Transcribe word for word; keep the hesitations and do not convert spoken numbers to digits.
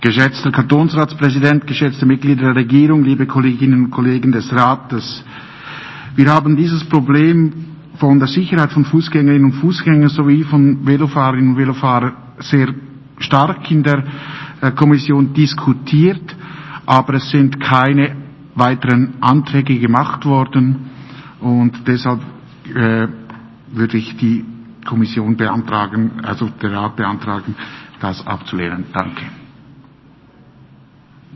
Geschätzter Kantonsratspräsident, geschätzte Mitglieder der Regierung, liebe Kolleginnen und Kollegen des Rates. Wir haben dieses Problem von der Sicherheit von Fußgängerinnen und Fußgängern sowie von Velofahrerinnen und Velofahrern sehr stark in der äh, Kommission diskutiert, aber es sind keine weiteren Anträge gemacht worden und deshalb äh, würde ich die Kommission beantragen, also der Rat beantragen, das abzulehnen. Danke.